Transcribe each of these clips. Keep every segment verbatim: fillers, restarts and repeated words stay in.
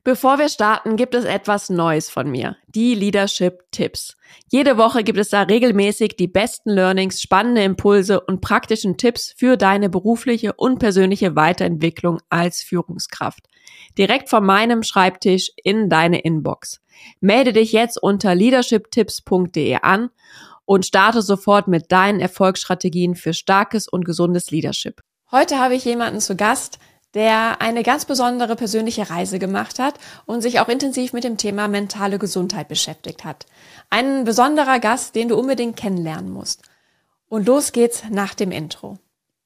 Bevor wir starten, gibt es etwas Neues von mir, die Leadership Tipps. Jede Woche gibt es da regelmäßig die besten Learnings, spannende Impulse und praktischen Tipps für deine berufliche und persönliche Weiterentwicklung als Führungskraft. Direkt von meinem Schreibtisch in deine Inbox. Melde dich jetzt unter leadership tipps punkt de an und starte sofort mit deinen Erfolgsstrategien für starkes und gesundes Leadership. Heute habe ich jemanden zu Gast, der eine ganz besondere persönliche Reise gemacht hat und sich auch intensiv mit dem Thema mentale Gesundheit beschäftigt hat. Ein besonderer Gast, den du unbedingt kennenlernen musst. Und los geht's nach dem Intro.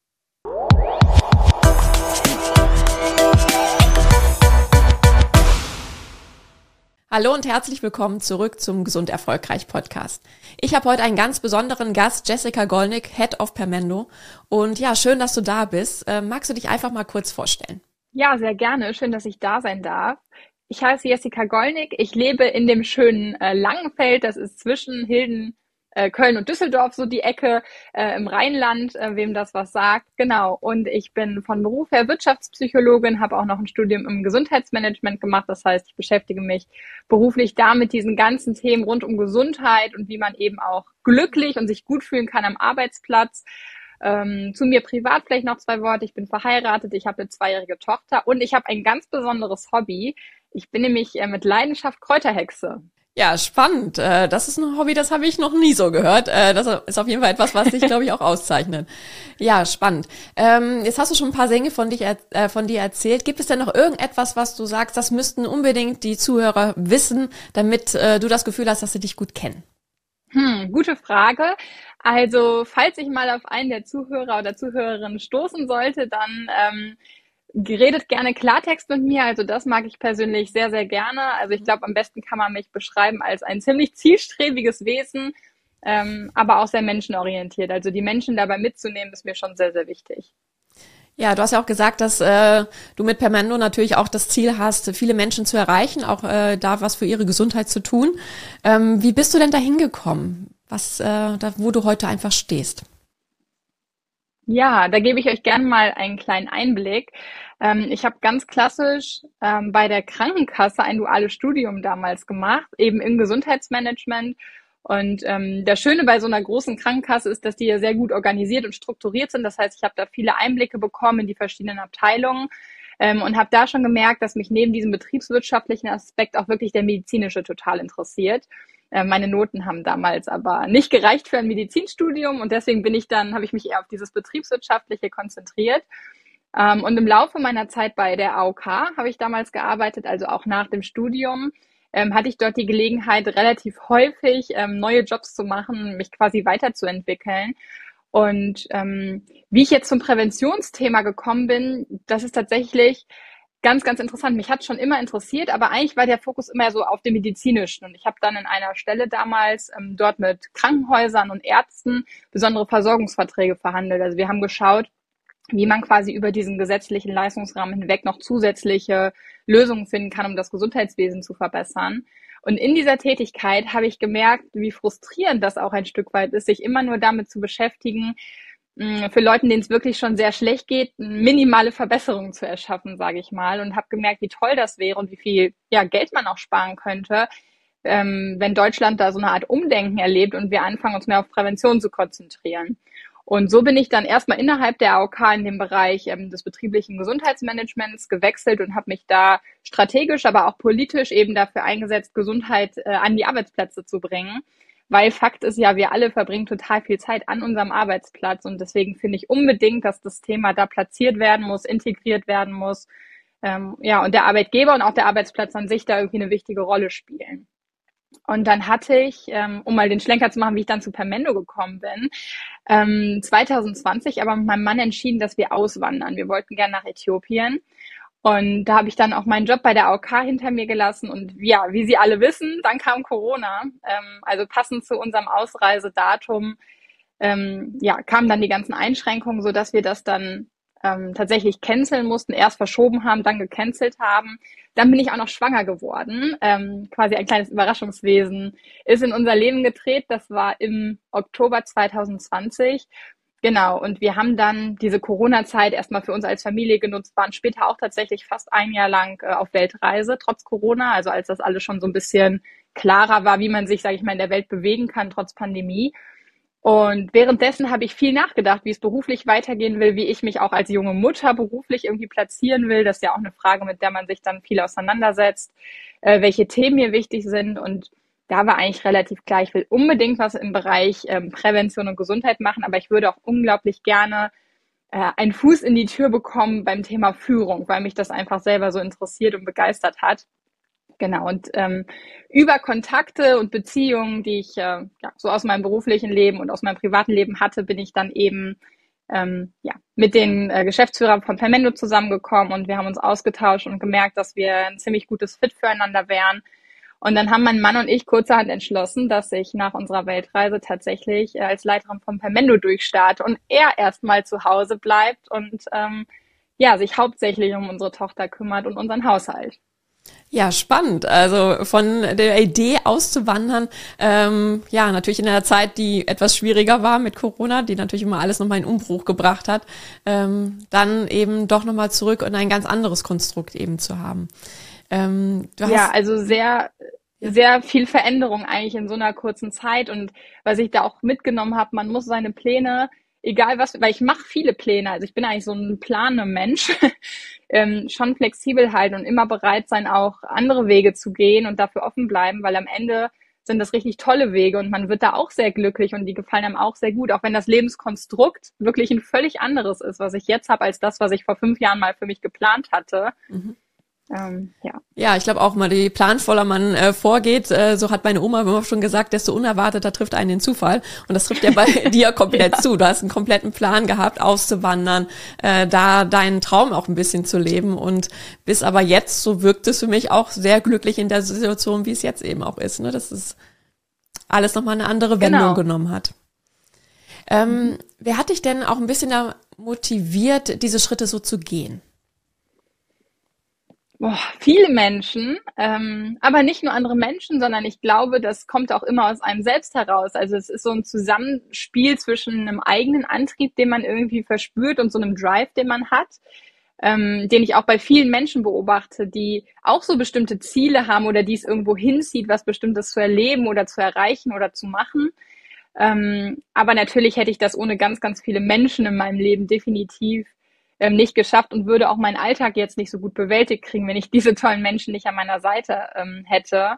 Hallo und herzlich willkommen zurück zum Gesund Erfolgreich Podcast. Ich habe heute einen ganz besonderen Gast, Jessica Gollnick, Head of Permendo. Und ja, schön, dass du da bist. Äh, magst du dich einfach mal kurz vorstellen? Ja, sehr gerne. Schön, dass ich da sein darf. Ich heiße Jessica Gollnick. Ich lebe in dem schönen äh, Langenfeld. Das ist zwischen Hilden, äh, Köln und Düsseldorf, so die Ecke äh, im Rheinland, äh, wem das was sagt. Genau. Und ich bin von Beruf her Wirtschaftspsychologin, habe auch noch ein Studium im Gesundheitsmanagement gemacht. Das heißt, ich beschäftige mich beruflich da mit diesen ganzen Themen rund um Gesundheit und wie man eben auch glücklich und sich gut fühlen kann am Arbeitsplatz. Ähm, zu mir privat vielleicht noch zwei Worte. Ich bin verheiratet, ich habe eine zweijährige Tochter und ich habe ein ganz besonderes Hobby. Ich bin nämlich äh, mit Leidenschaft Kräuterhexe. Ja, spannend. Äh, das ist ein Hobby, das habe ich noch nie so gehört. Äh, das ist auf jeden Fall etwas, was dich, glaube ich, auch auszeichnet. Ja, spannend. Ähm, jetzt hast du schon ein paar Dinge von, dich, äh, von dir erzählt. Gibt es denn noch irgendetwas, was du sagst, das müssten unbedingt die Zuhörer wissen, damit äh, du das Gefühl hast, dass sie dich gut kennen? Hm, gute Frage. Also, falls ich mal auf einen der Zuhörer oder Zuhörerinnen stoßen sollte, dann ähm, redet gerne Klartext mit mir. Also das mag ich persönlich sehr, sehr gerne. Also ich glaube, am besten kann man mich beschreiben als ein ziemlich zielstrebiges Wesen, ähm, aber auch sehr menschenorientiert. Also die Menschen dabei mitzunehmen, ist mir schon sehr, sehr wichtig. Ja, du hast ja auch gesagt, dass äh, du mit Permendo natürlich auch das Ziel hast, viele Menschen zu erreichen, auch äh, da was für ihre Gesundheit zu tun. Ähm, wie bist du denn da hingekommen, was, äh, da, wo du heute einfach stehst? Ja, da gebe ich euch gerne mal einen kleinen Einblick. Ähm, ich habe ganz klassisch ähm, bei der Krankenkasse ein duales Studium damals gemacht, eben im Gesundheitsmanagement. Und ähm, das Schöne bei so einer großen Krankenkasse ist, dass die ja sehr gut organisiert und strukturiert sind. Das heißt, ich habe da viele Einblicke bekommen in die verschiedenen Abteilungen ähm, und habe da schon gemerkt, dass mich neben diesem betriebswirtschaftlichen Aspekt auch wirklich der medizinische total interessiert. Äh, meine Noten haben damals aber nicht gereicht für ein Medizinstudium und deswegen bin ich dann, habe ich mich eher auf dieses betriebswirtschaftliche konzentriert. Ähm, und im Laufe meiner Zeit bei der A O K habe ich damals gearbeitet, also auch nach dem Studium, ähm, hatte ich dort die Gelegenheit, relativ häufig ähm, neue Jobs zu machen, mich quasi weiterzuentwickeln. Und ähm, wie ich jetzt zum Präventionsthema gekommen bin, das ist tatsächlich ganz, ganz interessant. Mich hat schon immer interessiert, aber eigentlich war der Fokus immer so auf dem Medizinischen. Und ich habe dann in einer Stelle damals ähm, dort mit Krankenhäusern und Ärzten besondere Versorgungsverträge verhandelt. Also wir haben geschaut, wie man quasi über diesen gesetzlichen Leistungsrahmen hinweg noch zusätzliche Lösungen finden kann, um das Gesundheitswesen zu verbessern. Und in dieser Tätigkeit habe ich gemerkt, wie frustrierend das auch ein Stück weit ist, sich immer nur damit zu beschäftigen, für Leuten, denen es wirklich schon sehr schlecht geht, minimale Verbesserungen zu erschaffen, sage ich mal. Und habe gemerkt, wie toll das wäre und wie viel ja, Geld man auch sparen könnte, ähm, wenn Deutschland da so eine Art Umdenken erlebt und wir anfangen, uns mehr auf Prävention zu konzentrieren. Und so bin ich dann erstmal innerhalb der A O K in dem Bereich ähm, des betrieblichen Gesundheitsmanagements gewechselt und habe mich da strategisch, aber auch politisch eben dafür eingesetzt, Gesundheit äh, an die Arbeitsplätze zu bringen. Weil Fakt ist ja, wir alle verbringen total viel Zeit an unserem Arbeitsplatz und deswegen finde ich unbedingt, dass das Thema da platziert werden muss, integriert werden muss. Ähm, ja, und der Arbeitgeber und auch der Arbeitsplatz an sich da irgendwie eine wichtige Rolle spielen. Und dann hatte ich, ähm, um mal den Schlenker zu machen, wie ich dann zu Permendo gekommen bin, ähm, zwanzig zwanzig aber mit meinem Mann entschieden, dass wir auswandern. Wir wollten gerne nach Äthiopien. Und da habe ich dann auch meinen Job bei der A O K hinter mir gelassen. Und ja, wie Sie alle wissen, dann kam Corona. Ähm, also passend zu unserem Ausreisedatum ähm, ja, kamen dann die ganzen Einschränkungen, sodass wir das dann ähm, tatsächlich canceln mussten, erst verschoben haben, dann gecancelt haben. Dann bin ich auch noch schwanger geworden. Ähm, quasi ein kleines Überraschungswesen ist in unser Leben gedreht. Das war im Oktober zwanzig zwanzig. Genau, und wir haben dann diese Corona-Zeit erstmal für uns als Familie genutzt, waren später auch tatsächlich fast ein Jahr lang äh, auf Weltreise, trotz Corona, also als das alles schon so ein bisschen klarer war, wie man sich, sage ich mal, in der Welt bewegen kann, trotz Pandemie. Und währenddessen habe ich viel nachgedacht, wie es beruflich weitergehen will, wie ich mich auch als junge Mutter beruflich irgendwie platzieren will. Das ist ja auch eine Frage, mit der man sich dann viel auseinandersetzt, äh, welche Themen mir wichtig sind. Und da war eigentlich relativ klar, ich will unbedingt was im Bereich ähm, Prävention und Gesundheit machen, aber ich würde auch unglaublich gerne äh, einen Fuß in die Tür bekommen beim Thema Führung, weil mich das einfach selber so interessiert und begeistert hat. Genau, und ähm, über Kontakte und Beziehungen, die ich äh, ja, so aus meinem beruflichen Leben und aus meinem privaten Leben hatte, bin ich dann eben ähm, ja, mit den äh, Geschäftsführern von Permendo zusammengekommen und wir haben uns ausgetauscht und gemerkt, dass wir ein ziemlich gutes Fit füreinander wären. Und dann haben mein Mann und ich kurzerhand entschlossen, dass ich nach unserer Weltreise tatsächlich äh, als Leiterin von Permendo durchstarte und er erstmal zu Hause bleibt und ähm, ja, sich hauptsächlich um unsere Tochter kümmert und unseren Haushalt. Ja, spannend. Also von der Idee auszuwandern, ähm, ja, natürlich in einer Zeit, die etwas schwieriger war mit Corona, die natürlich immer alles nochmal in Umbruch gebracht hat, ähm, dann eben doch nochmal zurück und ein ganz anderes Konstrukt eben zu haben. Ähm, du hast, ja, also sehr, sehr viel Veränderung eigentlich in so einer kurzen Zeit. Und was ich da auch mitgenommen habe, man muss seine Pläne, egal was, weil ich mache viele Pläne, also ich bin eigentlich so ein planender Mensch, ähm, schon flexibel halten und immer bereit sein, auch andere Wege zu gehen und dafür offen bleiben, weil am Ende sind das richtig tolle Wege und man wird da auch sehr glücklich und die gefallen einem auch sehr gut, auch wenn das Lebenskonstrukt wirklich ein völlig anderes ist, was ich jetzt habe, als das, was ich vor fünf Jahren mal für mich geplant hatte. Mhm. Ähm, ja. Ja, ich glaube auch mal, je planvoller man äh, vorgeht, äh, so hat meine Oma immer schon gesagt, desto unerwarteter trifft einen den Zufall. Und das trifft ja bei dir komplett ja. zu. Du hast einen kompletten Plan gehabt, auszuwandern, äh, da deinen Traum auch ein bisschen zu leben und bis aber jetzt, so wirkt es für mich auch sehr glücklich in der Situation, wie es jetzt eben auch ist, ne? Dass es alles nochmal eine andere Wendung genau. genommen hat. Ähm, mhm. Wer hat dich denn auch ein bisschen da motiviert, diese Schritte so zu gehen? Boah, viele Menschen, ähm, aber nicht nur andere Menschen, sondern ich glaube, das kommt auch immer aus einem selbst heraus. Also es ist so ein Zusammenspiel zwischen einem eigenen Antrieb, den man irgendwie verspürt und so einem Drive, den man hat, ähm, den ich auch bei vielen Menschen beobachte, die auch so bestimmte Ziele haben oder die es irgendwo hinzieht, was Bestimmtes zu erleben oder zu erreichen oder zu machen. Ähm, aber natürlich hätte ich das ohne ganz, ganz viele Menschen in meinem Leben definitiv ähm, nicht geschafft und würde auch meinen Alltag jetzt nicht so gut bewältigt kriegen, wenn ich diese tollen Menschen nicht an meiner Seite ähm, hätte.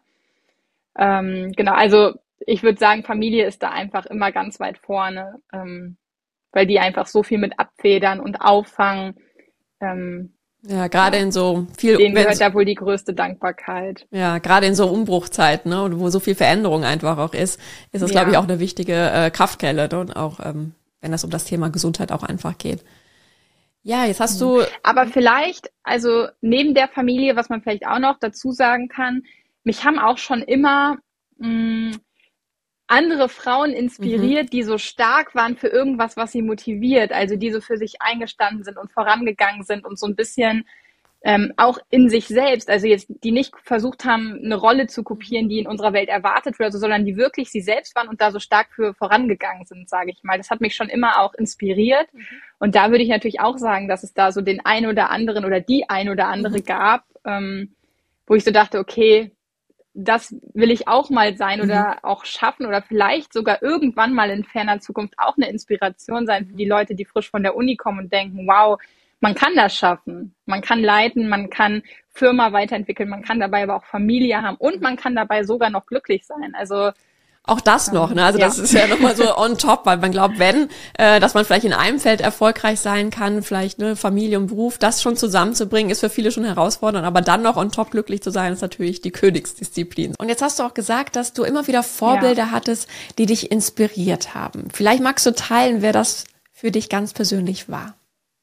Ähm, genau, also ich würde sagen, Familie ist da einfach immer ganz weit vorne, ähm, weil die einfach so viel mit abfedern und auffangen. Ähm, Ja, gerade ja. in so viel, denen gehört da wohl die größte Dankbarkeit. Ja, gerade in so Umbruchzeiten, ne, wo so viel Veränderung einfach auch ist, ist das, ja. glaube ich, auch eine wichtige äh, Kraftquelle, ne? Und auch ähm, wenn das um das Thema Gesundheit auch einfach geht. Ja, jetzt hast du. Aber vielleicht, also neben der Familie, was man vielleicht auch noch dazu sagen kann, mich haben auch schon immer mh, andere Frauen inspiriert, mhm. die so stark waren für irgendwas, was sie motiviert, also die so für sich eingestanden sind und vorangegangen sind und so ein bisschen ähm, auch in sich selbst, also jetzt die nicht versucht haben, eine Rolle zu kopieren, die in unserer Welt erwartet wird, sondern die wirklich sie selbst waren und da so stark für vorangegangen sind, sage ich mal. Das hat mich schon immer auch inspiriert. Mhm. Und da würde ich natürlich auch sagen, dass es da so den ein oder anderen oder die ein oder andere mhm. gab, ähm, wo ich so dachte, okay, das will ich auch mal sein oder mhm. auch schaffen oder vielleicht sogar irgendwann mal in ferner Zukunft auch eine Inspiration sein für die Leute, die frisch von der Uni kommen und denken, wow, man kann das schaffen. Man kann leiten, man kann Firma weiterentwickeln, man kann dabei aber auch Familie haben und man kann dabei sogar noch glücklich sein. Also auch das noch, ne? Also ja. das ist ja nochmal so on top, weil man glaubt, wenn, äh, dass man vielleicht in einem Feld erfolgreich sein kann, vielleicht ne Familie und Beruf, das schon zusammenzubringen, ist für viele schon herausfordernd, aber dann noch on top glücklich zu sein, ist natürlich die Königsdisziplin. Und jetzt hast du auch gesagt, dass du immer wieder Vorbilder ja. hattest, die dich inspiriert haben. Vielleicht magst du teilen, wer das für dich ganz persönlich war.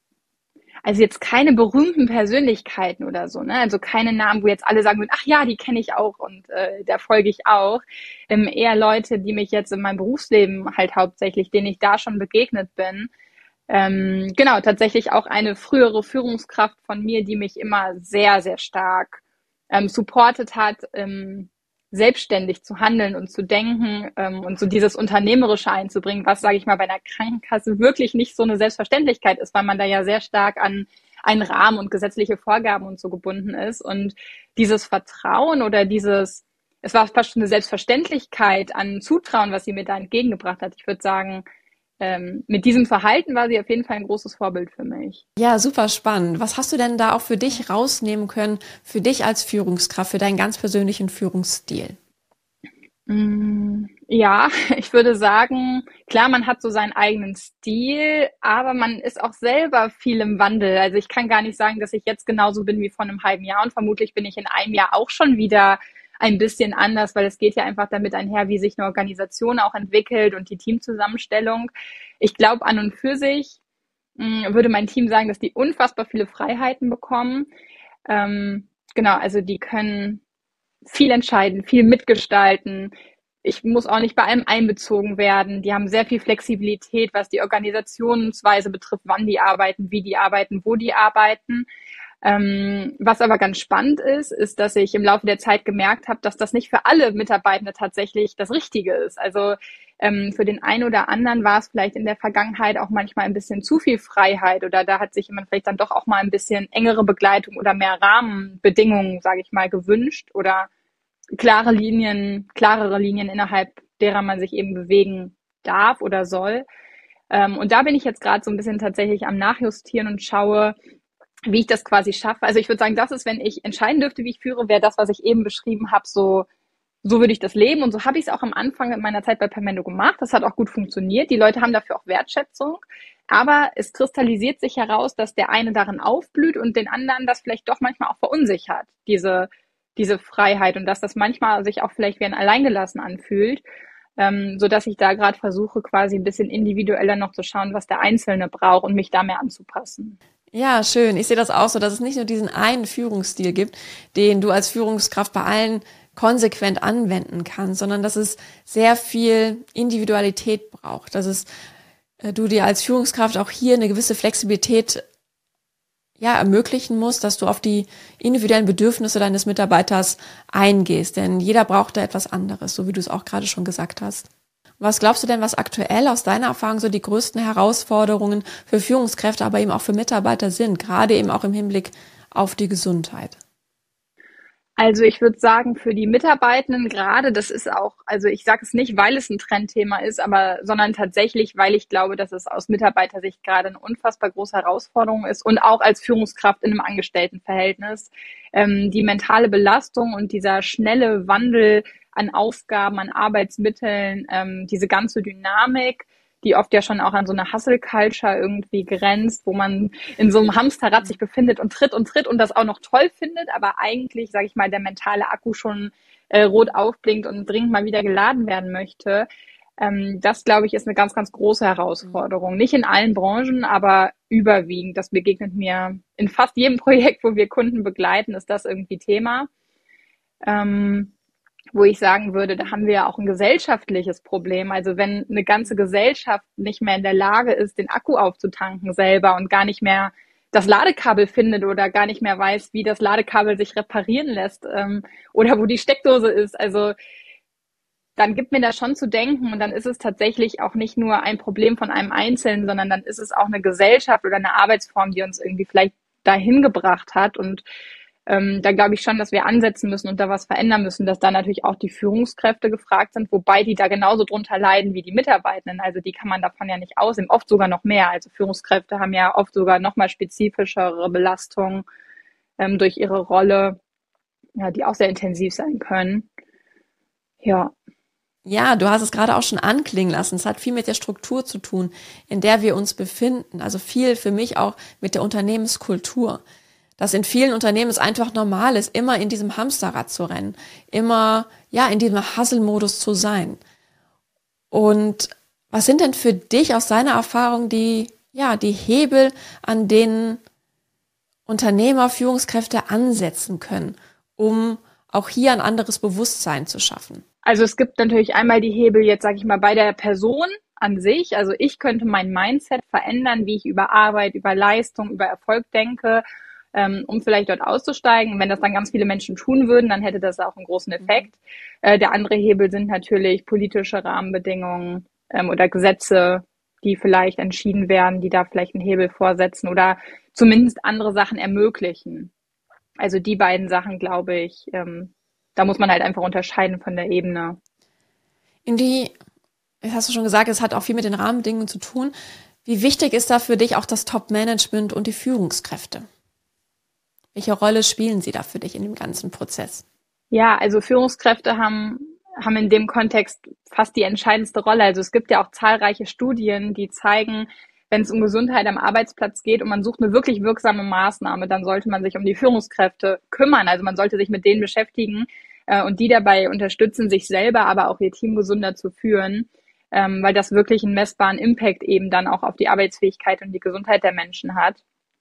Also jetzt keine berühmten Persönlichkeiten oder so, ne? Also keine Namen, wo jetzt alle sagen würden, ach ja, die kenne ich auch und äh, da folge ich auch. Ähm, eher Leute, die mich jetzt in meinem Berufsleben halt hauptsächlich, denen ich da schon begegnet bin. Ähm, genau, tatsächlich auch eine frühere Führungskraft von mir, die mich immer sehr, sehr stark ähm, supportet hat, ähm, selbstständig zu handeln und zu denken ähm, und so dieses Unternehmerische einzubringen, was, sage ich mal, bei einer Krankenkasse wirklich nicht so eine Selbstverständlichkeit ist, weil man da ja sehr stark an einen Rahmen und gesetzliche Vorgaben und so gebunden ist. Und dieses Vertrauen oder dieses, es war fast schon eine Selbstverständlichkeit an Zutrauen, was sie mir da entgegengebracht hat. Ich würde sagen, ähm, mit diesem Verhalten war sie auf jeden Fall ein großes Vorbild für mich. Ja, super spannend. Was hast du denn da auch für dich rausnehmen können, für dich als Führungskraft, für deinen ganz persönlichen Führungsstil? Ja, ich würde sagen, klar, man hat so seinen eigenen Stil, aber man ist auch selber viel im Wandel. Also ich kann gar nicht sagen, dass ich jetzt genauso bin wie vor einem halben Jahr und vermutlich bin ich in einem Jahr auch schon wieder ein bisschen anders, weil es geht ja einfach damit einher, wie sich eine Organisation auch entwickelt und die Teamzusammenstellung. Ich glaube, an und für sich mh, würde mein Team sagen, dass die unfassbar viele Freiheiten bekommen. Ähm, genau, also die können viel entscheiden, viel mitgestalten. Ich muss auch nicht bei allem einbezogen werden. Die haben sehr viel Flexibilität, was die Organisationsweise betrifft, wann die arbeiten, wie die arbeiten, wo die arbeiten. Ähm, was aber ganz spannend ist, ist, dass ich im Laufe der Zeit gemerkt habe, dass das nicht für alle Mitarbeitende tatsächlich das Richtige ist. Also ähm, für den einen oder anderen war es vielleicht in der Vergangenheit auch manchmal ein bisschen zu viel Freiheit oder da hat sich jemand vielleicht dann doch auch mal ein bisschen engere Begleitung oder mehr Rahmenbedingungen, sage ich mal, gewünscht oder klare Linien, klarere Linien, innerhalb derer man sich eben bewegen darf oder soll. Ähm, und da bin ich jetzt gerade so ein bisschen tatsächlich am Nachjustieren und schaue, wie ich das quasi schaffe. Also ich würde sagen, das ist, wenn ich entscheiden dürfte, wie ich führe, wäre das, was ich eben beschrieben habe, so, so würde ich das leben. Und so habe ich es auch am Anfang mit meiner Zeit bei Permendo gemacht. Das hat auch gut funktioniert. Die Leute haben dafür auch Wertschätzung. Aber es kristallisiert sich heraus, dass der eine darin aufblüht und den anderen das vielleicht doch manchmal auch verunsichert, diese, diese Freiheit. Und dass das manchmal sich auch vielleicht wie ein Alleingelassen anfühlt. Ähm, so dass ich da gerade versuche, quasi ein bisschen individueller noch zu schauen, was der Einzelne braucht und mich da mehr anzupassen. Ja, schön. Ich sehe das auch so, dass es nicht nur diesen einen Führungsstil gibt, den du als Führungskraft bei allen konsequent anwenden kannst, sondern dass es sehr viel Individualität braucht, dass es äh, du dir als Führungskraft auch hier eine gewisse Flexibilität ja ermöglichen musst, dass du auf die individuellen Bedürfnisse deines Mitarbeiters eingehst, denn jeder braucht da etwas anderes, so wie du es auch gerade schon gesagt hast. Was glaubst du denn, was aktuell aus deiner Erfahrung so die größten Herausforderungen für Führungskräfte, aber eben auch für Mitarbeiter sind, gerade eben auch im Hinblick auf die Gesundheit? Also ich würde sagen, für die Mitarbeitenden gerade, das ist auch, also ich sage es nicht, weil es ein Trendthema ist, aber sondern tatsächlich, weil ich glaube, dass es aus Mitarbeitersicht gerade eine unfassbar große Herausforderung ist und auch als Führungskraft in einem Angestelltenverhältnis. Ähm, die mentale Belastung und dieser schnelle Wandel an Aufgaben, an Arbeitsmitteln, ähm, diese ganze Dynamik, die oft ja schon auch an so eine Hustle-Culture irgendwie grenzt, wo man in so einem Hamsterrad sich befindet und tritt und tritt und das auch noch toll findet, aber eigentlich, sage ich mal, der mentale Akku schon äh, rot aufblinkt und dringend mal wieder geladen werden möchte. Ähm, das, glaube ich, ist eine ganz, ganz große Herausforderung. Nicht in allen Branchen, aber überwiegend. Das begegnet mir in fast jedem Projekt, wo wir Kunden begleiten, ist das irgendwie Thema. Ähm, wo ich sagen würde, da haben wir ja auch ein gesellschaftliches Problem. Also wenn eine ganze Gesellschaft nicht mehr in der Lage ist, den Akku aufzutanken selber und gar nicht mehr das Ladekabel findet oder gar nicht mehr weiß, wie das Ladekabel sich reparieren lässt ähm, oder wo die Steckdose ist, also dann gibt mir das schon zu denken und dann ist es tatsächlich auch nicht nur ein Problem von einem Einzelnen, sondern dann ist es auch eine Gesellschaft oder eine Arbeitsform, die uns irgendwie vielleicht dahin gebracht hat und ähm, da glaube ich schon, dass wir ansetzen müssen und da was verändern müssen, dass da natürlich auch die Führungskräfte gefragt sind, wobei die da genauso drunter leiden wie die Mitarbeitenden. Also die kann man davon ja nicht ausnehmen, oft sogar noch mehr. Also Führungskräfte haben ja oft sogar noch mal spezifischere Belastungen ähm, durch ihre Rolle, ja, die auch sehr intensiv sein können. Ja. Ja, du hast es gerade auch schon anklingen lassen. Es hat viel mit der Struktur zu tun, in der wir uns befinden. Also viel für mich auch mit der Unternehmenskultur. Dass in vielen Unternehmen es einfach normal ist, immer in diesem Hamsterrad zu rennen, immer ja in diesem Hustle-Modus zu sein. Und was sind denn für dich aus deiner Erfahrung die ja die Hebel, an denen Unternehmer, Führungskräfte ansetzen können, um auch hier ein anderes Bewusstsein zu schaffen? Also es gibt natürlich einmal die Hebel jetzt, sage ich mal, bei der Person an sich. Also ich könnte mein Mindset verändern, wie ich über Arbeit, über Leistung, über Erfolg denke. ähm, um vielleicht dort auszusteigen. Wenn das dann ganz viele Menschen tun würden, dann hätte das auch einen großen Effekt. Äh, der andere Hebel sind natürlich politische Rahmenbedingungen ähm, oder Gesetze, die vielleicht entschieden werden, die da vielleicht einen Hebel vorsetzen oder zumindest andere Sachen ermöglichen. Also die beiden Sachen, glaube ich, ähm, da muss man halt einfach unterscheiden von der Ebene. In die, das hast du schon gesagt, es hat auch viel mit den Rahmenbedingungen zu tun. Wie wichtig ist da für dich auch das Top-Management und die Führungskräfte? Welche Rolle spielen sie da für dich in dem ganzen Prozess? Ja, also Führungskräfte haben, haben in dem Kontext fast die entscheidendste Rolle. Also es gibt ja auch zahlreiche Studien, die zeigen, wenn es um Gesundheit am Arbeitsplatz geht und man sucht eine wirklich wirksame Maßnahme, dann sollte man sich um die Führungskräfte kümmern. Also man sollte sich mit denen beschäftigen äh, und die dabei unterstützen, sich selber, aber auch ihr Team gesünder zu führen, ähm, weil das wirklich einen messbaren Impact eben dann auch auf die Arbeitsfähigkeit und die Gesundheit der Menschen hat.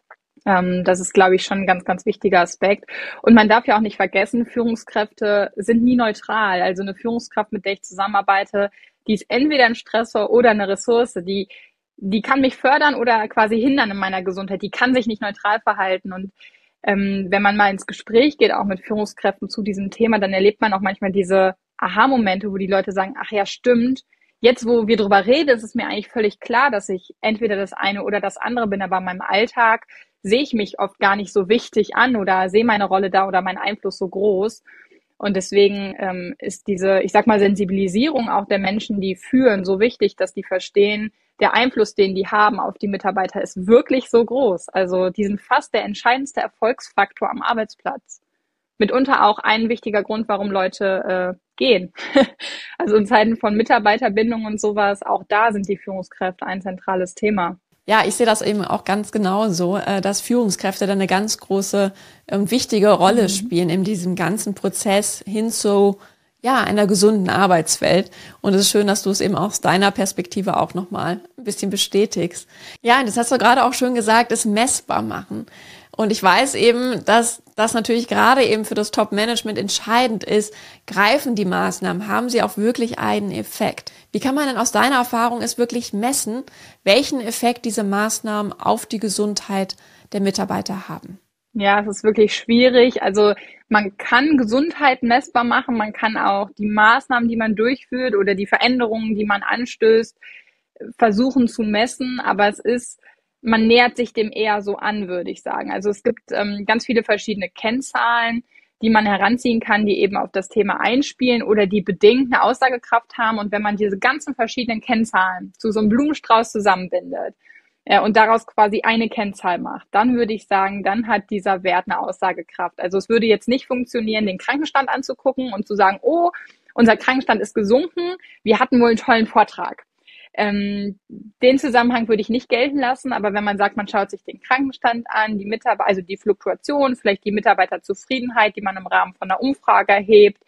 Ähm, das ist, glaube ich, schon ein ganz, ganz wichtiger Aspekt. Und man darf ja auch nicht vergessen, Führungskräfte sind nie neutral. Also eine Führungskraft, mit der ich zusammenarbeite, die ist entweder ein Stressor oder eine Ressource, die die kann mich fördern oder quasi hindern in meiner Gesundheit. Die kann sich nicht neutral verhalten. Und ähm, wenn man mal ins Gespräch geht, auch mit Führungskräften zu diesem Thema, dann erlebt man auch manchmal diese Aha-Momente, wo die Leute sagen, ach ja, stimmt. Jetzt, wo wir drüber reden, ist es mir eigentlich völlig klar, dass ich entweder das eine oder das andere bin. Aber in meinem Alltag sehe ich mich oft gar nicht so wichtig an oder sehe meine Rolle da oder meinen Einfluss so groß. Und deswegen ähm, ist diese, ich sag mal, Sensibilisierung auch der Menschen, die führen, so wichtig, dass die verstehen, der Einfluss, den die haben auf die Mitarbeiter, ist wirklich so groß. Also die sind fast der entscheidendste Erfolgsfaktor am Arbeitsplatz. Mitunter auch ein wichtiger Grund, warum Leute äh, gehen. Also in Zeiten von Mitarbeiterbindung und sowas, auch da sind die Führungskräfte ein zentrales Thema. Ja, ich sehe das eben auch ganz genauso, dass Führungskräfte da eine ganz große, wichtige Rolle spielen in diesem ganzen Prozess hin zu, ja, einer gesunden Arbeitswelt. Und es ist schön, dass du es eben aus deiner Perspektive auch nochmal ein bisschen bestätigst. Ja, das hast du gerade auch schön gesagt, es messbar machen. Und ich weiß eben, dass das natürlich gerade eben für das Top-Management entscheidend ist. Greifen die Maßnahmen? Haben sie auch wirklich einen Effekt? Wie kann man denn aus deiner Erfahrung es wirklich messen, welchen Effekt diese Maßnahmen auf die Gesundheit der Mitarbeiter haben? Ja, es ist wirklich schwierig. Also man kann Gesundheit messbar machen. Man kann auch die Maßnahmen, die man durchführt oder die Veränderungen, die man anstößt, versuchen zu messen. Aber es ist man nähert sich dem eher so an, würde ich sagen. Also es gibt ähm, ganz viele verschiedene Kennzahlen, die man heranziehen kann, die eben auf das Thema einspielen oder die bedingt eine Aussagekraft haben. Und wenn man diese ganzen verschiedenen Kennzahlen zu so einem Blumenstrauß zusammenbindet äh, und daraus quasi eine Kennzahl macht, dann würde ich sagen, dann hat dieser Wert eine Aussagekraft. Also es würde jetzt nicht funktionieren, den Krankenstand anzugucken und zu sagen, oh, unser Krankenstand ist gesunken, wir hatten wohl einen tollen Vortrag. Ähm, den Zusammenhang würde ich nicht gelten lassen, aber wenn man sagt, man schaut sich den Krankenstand an, die Mitarbeiter, also die Fluktuation, vielleicht die Mitarbeiterzufriedenheit, die man im Rahmen von einer Umfrage erhebt,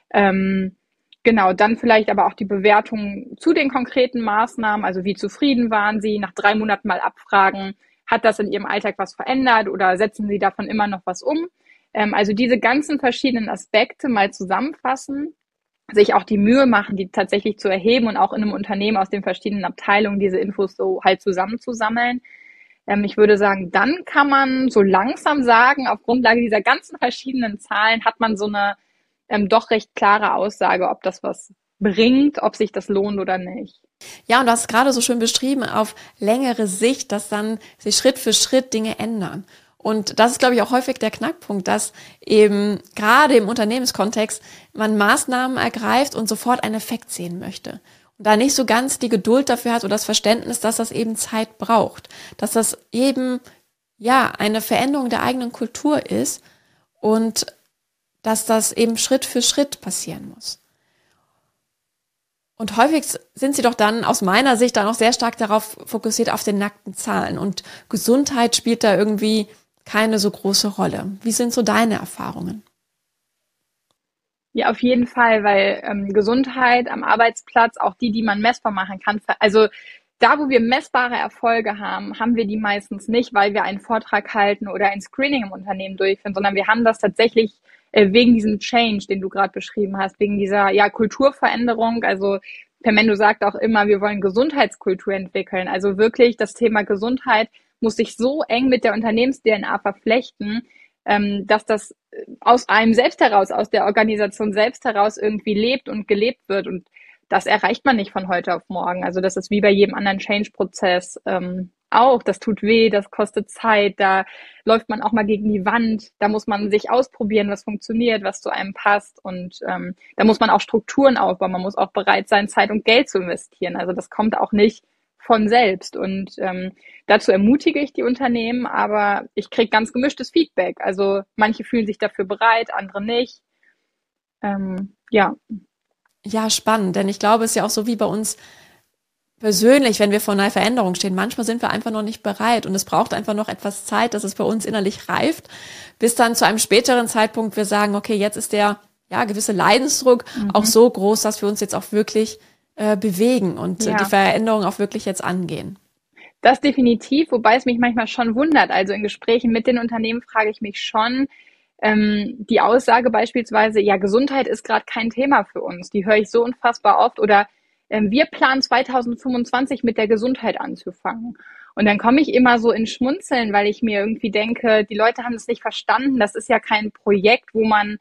ähm, genau, dann vielleicht aber auch die Bewertung zu den konkreten Maßnahmen, also wie zufrieden waren Sie, nach drei Monaten mal abfragen, hat das in Ihrem Alltag was verändert oder setzen Sie davon immer noch was um? Ähm, also diese ganzen verschiedenen Aspekte mal zusammenfassen, sich auch die Mühe machen, die tatsächlich zu erheben und auch in einem Unternehmen aus den verschiedenen Abteilungen diese Infos so halt zusammenzusammeln. Ähm, ich würde sagen, dann kann man so langsam sagen, auf Grundlage dieser ganzen verschiedenen Zahlen hat man so eine ähm, doch recht klare Aussage, ob das was bringt, ob sich das lohnt oder nicht. Ja, und du hast gerade so schön beschrieben, auf längere Sicht, dass dann sich Schritt für Schritt Dinge ändern. Und das ist, glaube ich, auch häufig der Knackpunkt, dass eben gerade im Unternehmenskontext man Maßnahmen ergreift und sofort einen Effekt sehen möchte. Und da nicht so ganz die Geduld dafür hat oder das Verständnis, dass das eben Zeit braucht. Dass das eben, ja, eine Veränderung der eigenen Kultur ist und dass das eben Schritt für Schritt passieren muss. Und häufig sind sie doch dann aus meiner Sicht dann auch sehr stark darauf fokussiert auf den nackten Zahlen. Und Gesundheit spielt da irgendwie keine so große Rolle. Wie sind so deine Erfahrungen? Ja, auf jeden Fall, weil ähm, Gesundheit am Arbeitsplatz, auch die, die man messbar machen kann, also da, wo wir messbare Erfolge haben, haben wir die meistens nicht, weil wir einen Vortrag halten oder ein Screening im Unternehmen durchführen, sondern wir haben das tatsächlich äh, wegen diesem Change, den du gerade beschrieben hast, wegen dieser ja Kulturveränderung. Also Permendo sagt auch immer, wir wollen Gesundheitskultur entwickeln. Also wirklich das Thema Gesundheit muss sich so eng mit der Unternehmens-D N A verflechten, ähm, dass das aus einem selbst heraus, aus der Organisation selbst heraus irgendwie lebt und gelebt wird. Und das erreicht man nicht von heute auf morgen. Also das ist wie bei jedem anderen Change-Prozess ähm, auch. Das tut weh, das kostet Zeit, da läuft man auch mal gegen die Wand, da muss man sich ausprobieren, was funktioniert, was zu einem passt. Und ähm, da muss man auch Strukturen aufbauen. Man muss auch bereit sein, Zeit und Geld zu investieren. Also das kommt auch nicht von selbst. Und ähm, dazu ermutige ich die Unternehmen, aber ich kriege ganz gemischtes Feedback. Also manche fühlen sich dafür bereit, andere nicht. Ähm, ja. Ja, spannend, denn ich glaube, es ist ja auch so wie bei uns persönlich, wenn wir vor einer Veränderung stehen. Manchmal sind wir einfach noch nicht bereit und es braucht einfach noch etwas Zeit, dass es bei uns innerlich reift, bis dann zu einem späteren Zeitpunkt wir sagen, okay, jetzt ist der ja gewisse Leidensdruck mhm. auch so groß, dass wir uns jetzt auch wirklich äh, bewegen und ja. die Veränderung auch wirklich jetzt angehen. Das definitiv, wobei es mich manchmal schon wundert. Also in Gesprächen mit den Unternehmen frage ich mich schon, ähm, die Aussage beispielsweise, ja, Gesundheit ist gerade kein Thema für uns. Die höre ich so unfassbar oft. Oder ähm, wir planen zwanzig fünfundzwanzig mit der Gesundheit anzufangen. Und dann komme ich immer so in Schmunzeln, weil ich mir irgendwie denke, die Leute haben es nicht verstanden. Das ist ja kein Projekt, wo man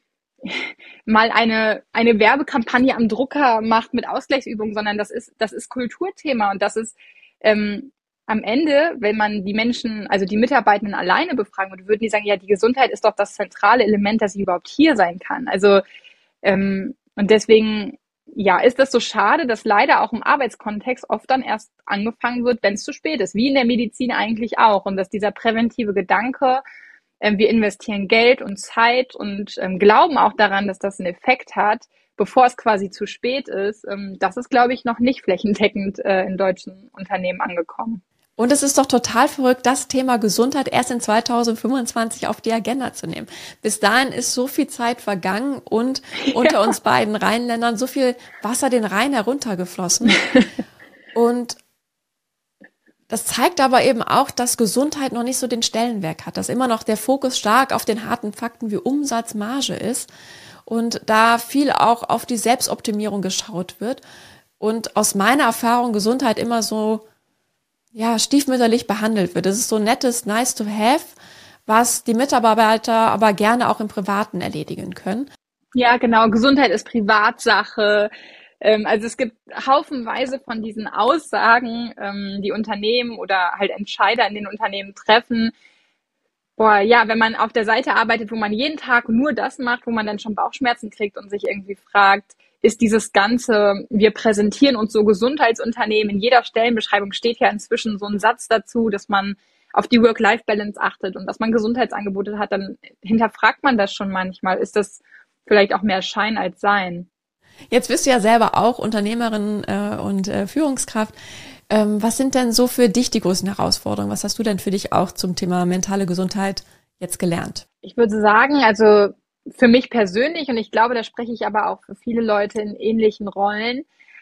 mal eine, eine Werbekampagne am Drucker macht mit Ausgleichsübungen, sondern das ist, das ist Kulturthema und das ist ähm, am Ende, wenn man die Menschen, also die Mitarbeitenden alleine befragen würde, würden die sagen, ja, die Gesundheit ist doch das zentrale Element, dass sie überhaupt hier sein kann. Also ähm, und deswegen, ja, ist das so schade, dass leider auch im Arbeitskontext oft dann erst angefangen wird, wenn es zu spät ist, wie in der Medizin eigentlich auch. Und dass dieser präventive Gedanke, äh, wir investieren Geld und Zeit und ähm, glauben auch daran, dass das einen Effekt hat, bevor es quasi zu spät ist, ähm, das ist, glaube ich, noch nicht flächendeckend äh, in deutschen Unternehmen angekommen. Und es ist doch total verrückt, das Thema Gesundheit erst in zwanzig fünfundzwanzig auf die Agenda zu nehmen. Bis dahin ist so viel Zeit vergangen und unter ja. uns beiden Rheinländern so viel Wasser den Rhein heruntergeflossen. Und das zeigt aber eben auch, dass Gesundheit noch nicht so den Stellenwert hat, dass immer noch der Fokus stark auf den harten Fakten wie Umsatz, Marge ist und da viel auch auf die Selbstoptimierung geschaut wird und aus meiner Erfahrung Gesundheit immer so ja, stiefmütterlich behandelt wird. Das ist so ein nettes nice to have, was die Mitarbeiter aber gerne auch im Privaten erledigen können. Ja, genau. Gesundheit ist Privatsache. Ähm, also es gibt haufenweise von diesen Aussagen, ähm, die Unternehmen oder halt Entscheider in den Unternehmen treffen. Boah, ja, wenn man auf der Seite arbeitet, wo man jeden Tag nur das macht, wo man dann schon Bauchschmerzen kriegt und sich irgendwie fragt, ist dieses Ganze, wir präsentieren uns so Gesundheitsunternehmen, in jeder Stellenbeschreibung steht ja inzwischen so ein Satz dazu, dass man auf die Work-Life-Balance achtet und dass man Gesundheitsangebote hat, dann hinterfragt man das schon manchmal. Ist das vielleicht auch mehr Schein als Sein? Jetzt bist du ja selber auch Unternehmerin äh, und äh, Führungskraft. Ähm, was sind denn so für dich die größten Herausforderungen? Was hast du denn für dich auch zum Thema mentale Gesundheit jetzt gelernt? Ich würde sagen, also für mich persönlich, und ich glaube, da spreche ich aber auch für viele Leute in ähnlichen Rollen,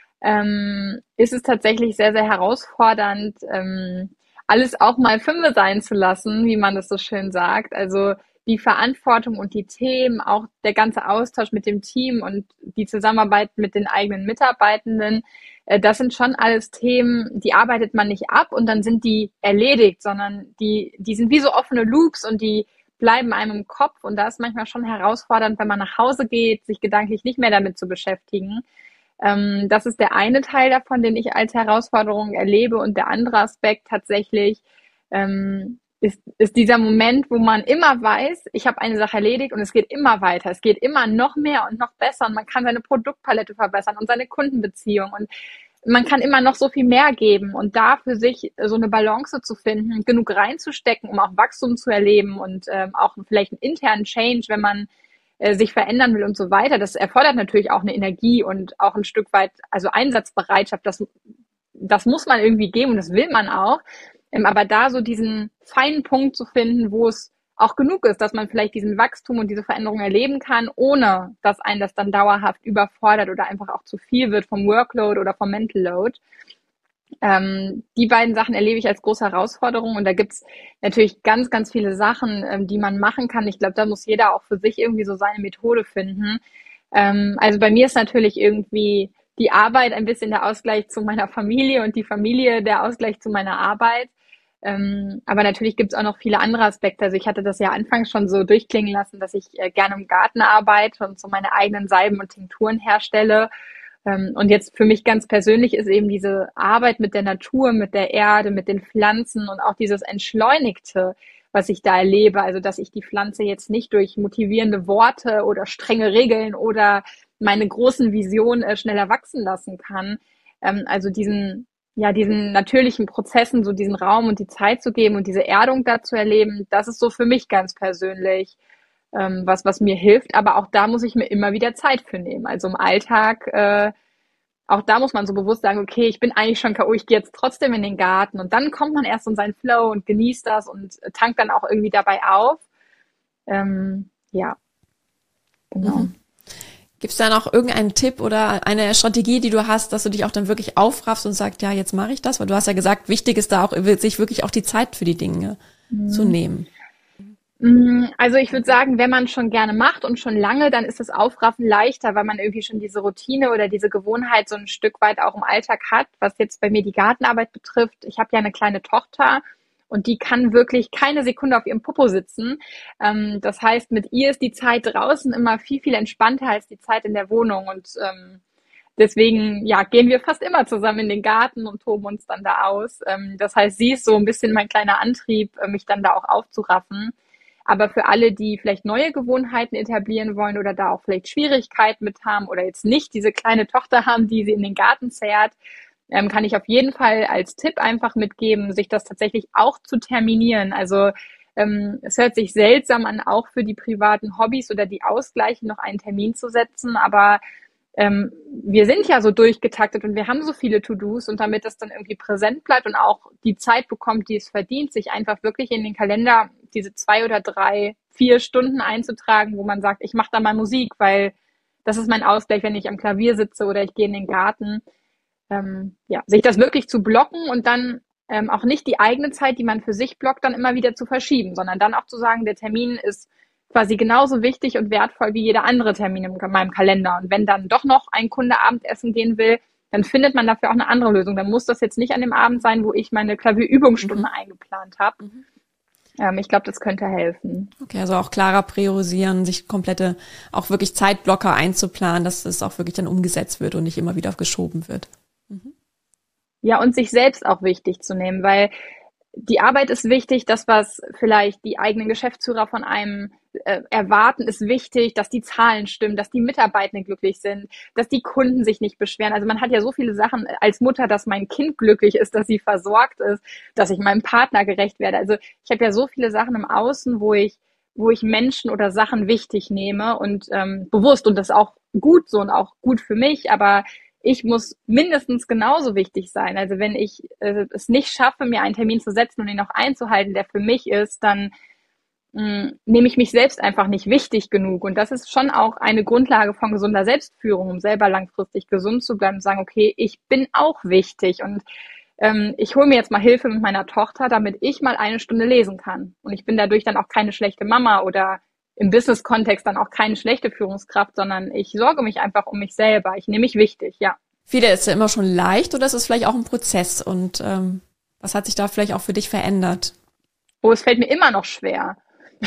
ähm, ist es tatsächlich sehr, sehr herausfordernd, ähm, alles auch mal Fünfe sein zu lassen, wie man das so schön sagt. Also die Verantwortung und die Themen, auch der ganze Austausch mit dem Team und die Zusammenarbeit mit den eigenen Mitarbeitenden, äh, das sind schon alles Themen, die arbeitet man nicht ab und dann sind die erledigt, sondern die, die sind wie so offene Loops und die bleiben einem im Kopf und da ist manchmal schon herausfordernd, wenn man nach Hause geht, sich gedanklich nicht mehr damit zu beschäftigen. Ähm, das ist der eine Teil davon, den ich als Herausforderung erlebe und der andere Aspekt tatsächlich ähm, ist, ist dieser Moment, wo man immer weiß, ich habe eine Sache erledigt und es geht immer weiter, es geht immer noch mehr und noch besser und man kann seine Produktpalette verbessern und seine Kundenbeziehung und man kann immer noch so viel mehr geben und da für sich so eine Balance zu finden, genug reinzustecken, um auch Wachstum zu erleben und ähm, auch vielleicht einen internen Change, wenn man äh, sich verändern will und so weiter. Das erfordert natürlich auch eine Energie und auch ein Stück weit, also Einsatzbereitschaft. Das, das muss man irgendwie geben und das will man auch. Ähm, aber da so diesen feinen Punkt zu finden, wo es auch genug ist, dass man vielleicht diesen Wachstum und diese Veränderung erleben kann, ohne dass einen das dann dauerhaft überfordert oder einfach auch zu viel wird vom Workload oder vom Mental Load. Ähm, die beiden Sachen erlebe ich als große Herausforderung und da gibt's natürlich ganz, ganz viele Sachen, ähm, die man machen kann. Ich glaube, da muss jeder auch für sich irgendwie so seine Methode finden. Ähm, also bei mir ist natürlich irgendwie die Arbeit ein bisschen der Ausgleich zu meiner Familie und die Familie der Ausgleich zu meiner Arbeit. Ähm, aber natürlich gibt es auch noch viele andere Aspekte. Also ich hatte das ja anfangs schon so durchklingen lassen, dass ich äh, gerne im Garten arbeite und so meine eigenen Salben und Tinkturen herstelle. Ähm, und jetzt für mich ganz persönlich ist eben diese Arbeit mit der Natur, mit der Erde, mit den Pflanzen und auch dieses Entschleunigte, was ich da erlebe. Also dass ich die Pflanze jetzt nicht durch motivierende Worte oder strenge Regeln oder meine großen Visionen äh, schneller wachsen lassen kann. Ähm, also diesen ja, diesen natürlichen Prozessen so diesen Raum und die Zeit zu geben und diese Erdung da zu erleben, das ist so für mich ganz persönlich ähm, was, was mir hilft. Aber auch da muss ich mir immer wieder Zeit für nehmen. Also im Alltag, äh, auch da muss man so bewusst sagen, okay, ich bin eigentlich schon K O, ich gehe jetzt trotzdem in den Garten und dann kommt man erst in seinen Flow und genießt das und tankt dann auch irgendwie dabei auf. Ähm, ja, genau. Mhm. Gibt es da noch irgendeinen Tipp oder eine Strategie, die du hast, dass du dich auch dann wirklich aufraffst und sagst, ja, jetzt mache ich das? Weil du hast ja gesagt, wichtig ist da auch, sich wirklich auch die Zeit für die Dinge mhm. zu nehmen. Also ich würde sagen, wenn man schon gerne macht und schon lange, dann ist das Aufraffen leichter, weil man irgendwie schon diese Routine oder diese Gewohnheit so ein Stück weit auch im Alltag hat. Was jetzt bei mir die Gartenarbeit betrifft, ich habe ja eine kleine Tochter und die kann wirklich keine Sekunde auf ihrem Popo sitzen. Ähm, das heißt, mit ihr ist die Zeit draußen immer viel, viel entspannter als die Zeit in der Wohnung. Und ähm, deswegen ja, gehen wir fast immer zusammen in den Garten und toben uns dann da aus. Ähm, das heißt, sie ist so ein bisschen mein kleiner Antrieb, mich dann da auch aufzuraffen. Aber für alle, die vielleicht neue Gewohnheiten etablieren wollen oder da auch vielleicht Schwierigkeiten mit haben oder jetzt nicht diese kleine Tochter haben, die sie in den Garten zerrt, ähm, kann ich auf jeden Fall als Tipp einfach mitgeben, sich das tatsächlich auch zu terminieren. Also ähm, es hört sich seltsam an, auch für die privaten Hobbys oder die Ausgleiche noch einen Termin zu setzen, aber ähm, wir sind ja so durchgetaktet und wir haben so viele To-Dos und damit das dann irgendwie präsent bleibt und auch die Zeit bekommt, die es verdient, sich einfach wirklich in den Kalender diese zwei oder drei, vier Stunden einzutragen, wo man sagt, ich mache da mal Musik, weil das ist mein Ausgleich, wenn ich am Klavier sitze oder ich gehe in den Garten. Ähm, ja, sich das wirklich zu blocken und dann ähm, auch nicht die eigene Zeit, die man für sich blockt, dann immer wieder zu verschieben, sondern dann auch zu sagen, der Termin ist quasi genauso wichtig und wertvoll wie jeder andere Termin in meinem Kalender. Und wenn dann doch noch ein Kunde Abendessen gehen will, dann findet man dafür auch eine andere Lösung. Dann muss das jetzt nicht an dem Abend sein, wo ich meine Klavierübungsstunde mhm. eingeplant habe. Mhm. Ähm, ich glaube, das könnte helfen. Okay, also auch klarer priorisieren, sich komplette, auch wirklich Zeitblocker einzuplanen, dass es auch wirklich dann umgesetzt wird und nicht immer wieder geschoben wird. Mhm. Ja, und sich selbst auch wichtig zu nehmen, weil die Arbeit ist wichtig, das, was vielleicht die eigenen Geschäftsführer von einem äh, erwarten, ist wichtig, dass die Zahlen stimmen, dass die Mitarbeitenden glücklich sind, dass die Kunden sich nicht beschweren. Also man hat ja so viele Sachen als Mutter, dass mein Kind glücklich ist, dass sie versorgt ist, dass ich meinem Partner gerecht werde. Also ich habe ja so viele Sachen im Außen, wo ich wo ich Menschen oder Sachen wichtig nehme und ähm, bewusst und das ist auch gut so und auch gut für mich, aber ich muss mindestens genauso wichtig sein. Also wenn ich äh, es nicht schaffe, mir einen Termin zu setzen und ihn auch einzuhalten, der für mich ist, dann mh, nehme ich mich selbst einfach nicht wichtig genug. Und das ist schon auch eine Grundlage von gesunder Selbstführung, um selber langfristig gesund zu bleiben und sagen, okay, ich bin auch wichtig und ähm, ich hole mir jetzt mal Hilfe mit meiner Tochter, damit ich mal eine Stunde lesen kann. Und ich bin dadurch dann auch keine schlechte Mama oder im Business-Kontext dann auch keine schlechte Führungskraft, sondern ich sorge mich einfach um mich selber. Ich nehme mich wichtig, ja. Viele ist ja immer schon leicht oder ist es vielleicht auch ein Prozess? Und ähm, was hat sich da vielleicht auch für dich verändert? Oh, es fällt mir immer noch schwer,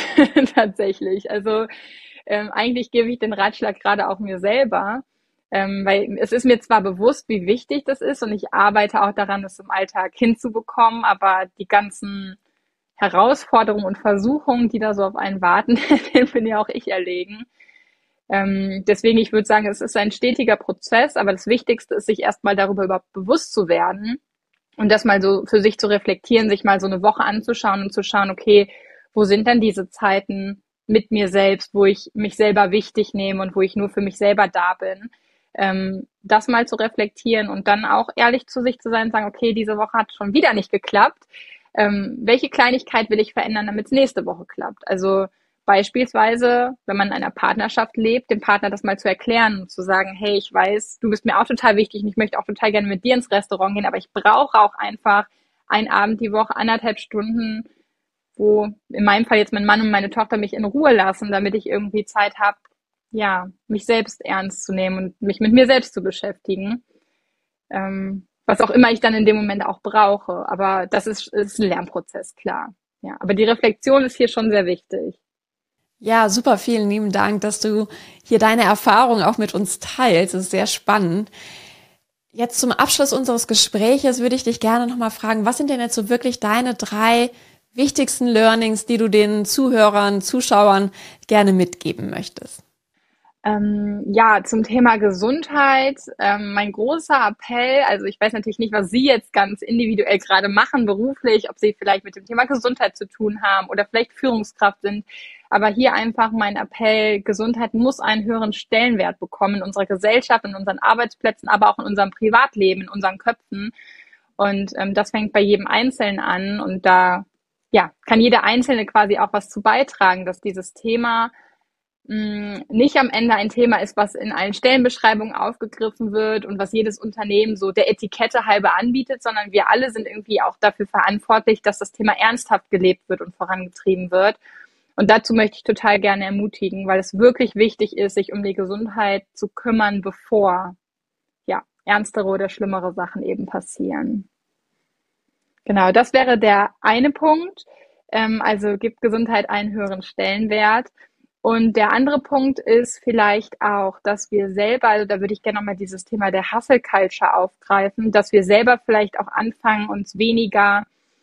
tatsächlich. Also ähm, eigentlich gebe ich den Ratschlag gerade auch mir selber, ähm, weil es ist mir zwar bewusst, wie wichtig das ist und ich arbeite auch daran, das im Alltag hinzubekommen, aber die ganzen Herausforderungen und Versuchungen, die da so auf einen warten, den bin ja auch ich erlegen. Ähm, deswegen, ich würde sagen, es ist ein stetiger Prozess, aber das Wichtigste ist, sich erstmal darüber überhaupt bewusst zu werden und das mal so für sich zu reflektieren, sich mal so eine Woche anzuschauen und zu schauen, okay, wo sind denn diese Zeiten mit mir selbst, wo ich mich selber wichtig nehme und wo ich nur für mich selber da bin. Ähm, das mal zu reflektieren und dann auch ehrlich zu sich zu sein und sagen, okay, diese Woche hat schon wieder nicht geklappt. Ähm, welche Kleinigkeit will ich verändern, damit es nächste Woche klappt? Also beispielsweise, wenn man in einer Partnerschaft lebt, dem Partner das mal zu erklären und zu sagen, hey, ich weiß, du bist mir auch total wichtig und ich möchte auch total gerne mit dir ins Restaurant gehen, aber ich brauche auch einfach einen Abend die Woche, anderthalb Stunden, wo in meinem Fall jetzt mein Mann und meine Tochter mich in Ruhe lassen, damit ich irgendwie Zeit habe, ja, mich selbst ernst zu nehmen und mich mit mir selbst zu beschäftigen. Ähm, was auch immer ich dann in dem Moment auch brauche. Aber das ist, ist ein Lernprozess, klar. Ja, aber die Reflexion ist hier schon sehr wichtig. Ja, super, vielen lieben Dank, dass du hier deine Erfahrung auch mit uns teilst. Das ist sehr spannend. Jetzt zum Abschluss unseres Gespräches würde ich dich gerne nochmal fragen, was sind denn jetzt so wirklich deine drei wichtigsten Learnings, die du den Zuhörern, Zuschauern gerne mitgeben möchtest? Ähm, ja, zum Thema Gesundheit, ähm, mein großer Appell, also ich weiß natürlich nicht, was Sie jetzt ganz individuell gerade machen, beruflich, ob Sie vielleicht mit dem Thema Gesundheit zu tun haben oder vielleicht Führungskraft sind, aber hier einfach mein Appell, Gesundheit muss einen höheren Stellenwert bekommen in unserer Gesellschaft, in unseren Arbeitsplätzen, aber auch in unserem Privatleben, in unseren Köpfen. Und ähm, das fängt bei jedem Einzelnen an und da ja, kann jeder Einzelne quasi auch was zu beitragen, dass dieses Thema mh, nicht am Ende ein Thema ist, was in allen Stellenbeschreibungen aufgegriffen wird und was jedes Unternehmen so der Etikette halber anbietet, sondern wir alle sind irgendwie auch dafür verantwortlich, dass das Thema ernsthaft gelebt wird und vorangetrieben wird. Und dazu möchte ich total gerne ermutigen, weil es wirklich wichtig ist, sich um die Gesundheit zu kümmern, bevor ja ernstere oder schlimmere Sachen eben passieren. Genau, das wäre der eine Punkt. Ähm, also gibt Gesundheit einen höheren Stellenwert. Und der andere Punkt ist vielleicht auch, dass wir selber, also da würde ich gerne nochmal dieses Thema der Hustle Culture aufgreifen, dass wir selber vielleicht auch anfangen, uns weniger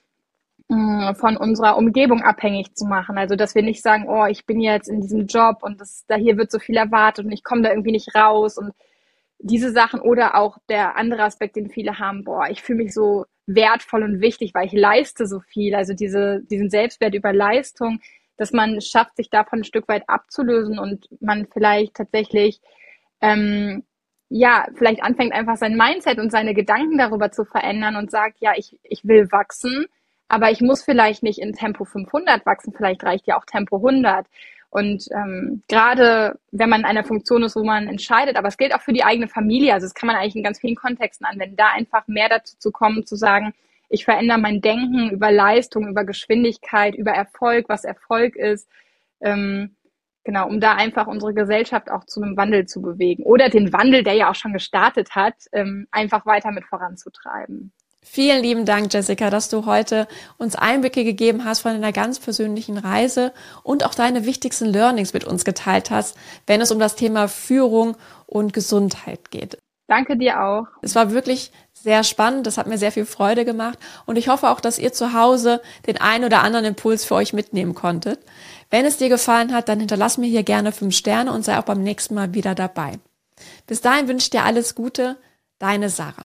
mh, von unserer Umgebung abhängig zu machen. Also dass wir nicht sagen, oh, ich bin jetzt in diesem Job und das, da hier wird so viel erwartet und ich komme da irgendwie nicht raus und diese Sachen oder auch der andere Aspekt, den viele haben, boah, ich fühle mich so wertvoll und wichtig, weil ich leiste so viel. Also diese, diesen Selbstwert über Leistung, dass man es schafft, sich davon ein Stück weit abzulösen und man vielleicht tatsächlich, ähm, ja, vielleicht anfängt einfach sein Mindset und seine Gedanken darüber zu verändern und sagt, ja, ich, ich will wachsen, aber ich muss vielleicht nicht in Tempo fünfhundert wachsen, vielleicht reicht ja auch Tempo hundert. Und ähm, gerade wenn man in einer Funktion ist, wo man entscheidet, aber es gilt auch für die eigene Familie, also das kann man eigentlich in ganz vielen Kontexten anwenden, da einfach mehr dazu zu kommen, zu sagen, ich verändere mein Denken über Leistung, über Geschwindigkeit, über Erfolg, was Erfolg ist, ähm, genau, um da einfach unsere Gesellschaft auch zu einem Wandel zu bewegen oder den Wandel, der ja auch schon gestartet hat, ähm, einfach weiter mit voranzutreiben. Vielen lieben Dank, Jessica, dass du heute uns Einblicke gegeben hast von deiner ganz persönlichen Reise und auch deine wichtigsten Learnings mit uns geteilt hast, wenn es um das Thema Führung und Gesundheit geht. Danke dir auch. Es war wirklich sehr spannend, das hat mir sehr viel Freude gemacht und ich hoffe auch, dass ihr zu Hause den einen oder anderen Impuls für euch mitnehmen konntet. Wenn es dir gefallen hat, dann hinterlass mir hier gerne fünf Sterne und sei auch beim nächsten Mal wieder dabei. Bis dahin wünsche ich dir alles Gute, deine Sarah.